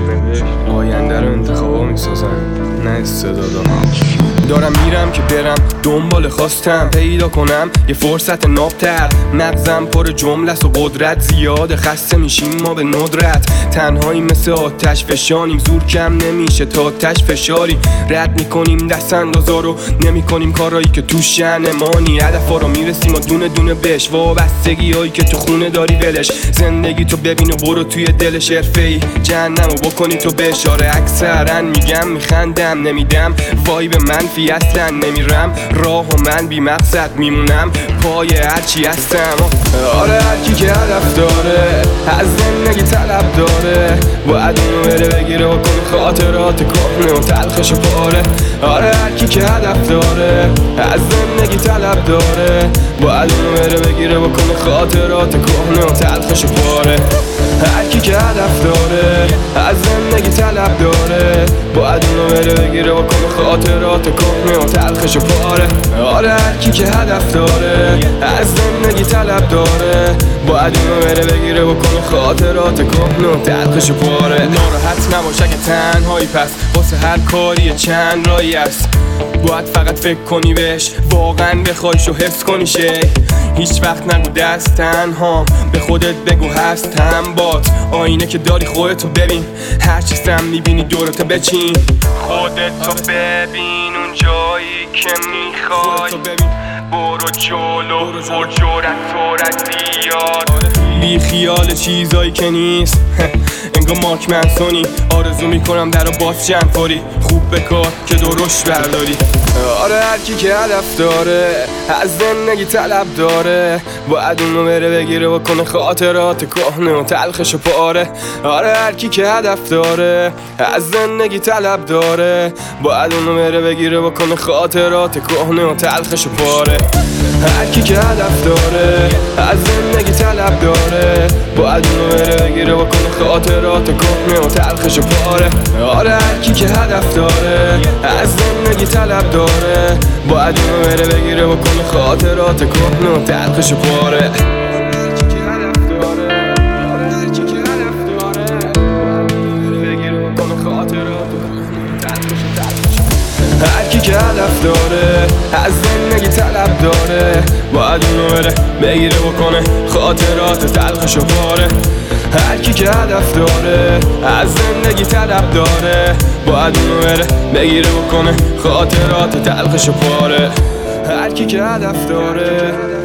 آینده رو انتخابا میسازن، نه استعدادا. دارم میرم که برم دنبال خواستم پیدا کنم یه فرصت نابتر. مغزم پر جمله و قدرت زیاده، خسته میشیم ما به ندرت. تنهایی مثل آتش فشانیم، زور کم نمیشه تا آتش فشاری. رد میکنیم دست اندازا رو، نمیکنیم کارایی که تو شأنمانی. هدفا رو میرسیم و دونه دونه بهش، وابستگی هایی که تو خونه داری ولش. زندگی تو ببین و برو توی دلش، حرفه‌ای جهنمو بکنی تو بشاره. اکثرا میگم میخندم نمیدم، وای به منفی اصلا نمیرم. راه و من بی مقصد میمونم پای هرچی هستم. آره هرکی که هدف داره از زندگی طلب داره، باید اونو بره بگیره و کنه خاطرات کهنه و تلخش پاره. آره هرکی که هدف داره از زندگی طلب داره، باید اونو بره بگیره و کنه خاطرات کهنه و تلخش پاره. هرکی که هدف داره از زندگی طلب داره، باید اونو بره بگیره و کنه خاطرات کهنه و تلخش پاره. آره هرکی که هدف داره از زندگی طلب داره، باید اونو بره بگیره و کنه خاطرات کهنه و تلخش پاره. ناراحت نباش اگه تنهایی، پس واسه هر کاری چند راهی است. باید فقط فکر کنی بهش، واقعا بخوایش و حس کنی شی. هیچ وقت نگو دست تنها، به خودت بگو هستم بات. آینه که داری خودتو ببین، هر چی سم میبینی دورتو بچین. خودتو ببین اون جایی که میخوای، برو جلو پر جرأت زیاد. بی خیال چیزایی که نیست انگار ماک منسونی. آرزو میکنم درو باز چند فوری، خوب بکار که درشت برداری. آره هرکی که هدف داره از زندگی طلب داره، باید اونو بره بگیره و کنه خاطرات کهنه و تلخش پاره. آره هرکی که هدف داره از زندگی طلب داره، باید اونو بره بگیره و کنه خاطرات کهنه و تلخش پاره. هرکی که هدف داره از زندگی طلب داره، باید اونو بره بگیره و کنه خاطرات کهنه و تلخش پاره. آره هرکی که هدف داره از زندگی طلب داره، باید اونو بره بگیره و کنه خاطرات کهنه و تلخش پاره. هرکی که هدف داره از زندگی طلب داره، باید اونو بره بگیره و کنه خاطرات تلخش پاره. هرکی که هدف داره از زندگی طلب داره، باید اونو بره بگیره و کنه خاطرات تلخش پاره. هرکی که هدف داره